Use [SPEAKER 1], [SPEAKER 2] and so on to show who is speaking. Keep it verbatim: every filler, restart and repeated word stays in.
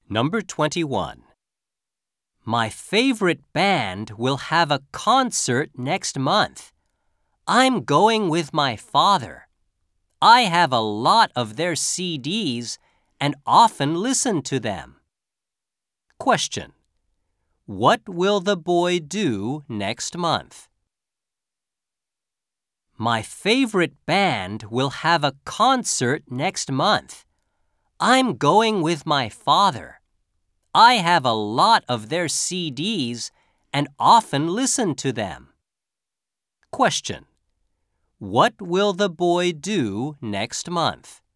[SPEAKER 1] Number twenty-one. My favorite band will have a concert next month. I'm going with my father. I have a lot of their C Ds and often listen to them. Question. What will the boy do next month? My favorite band will have a concert next month. I'm going with my father. I have a lot of their C Ds and often listen to them. Question. What will the boy do next month?